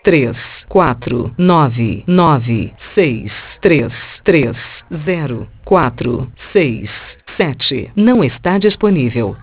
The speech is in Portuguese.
3 4 9 9 6 3 3 0 4 6 7 não está disponível.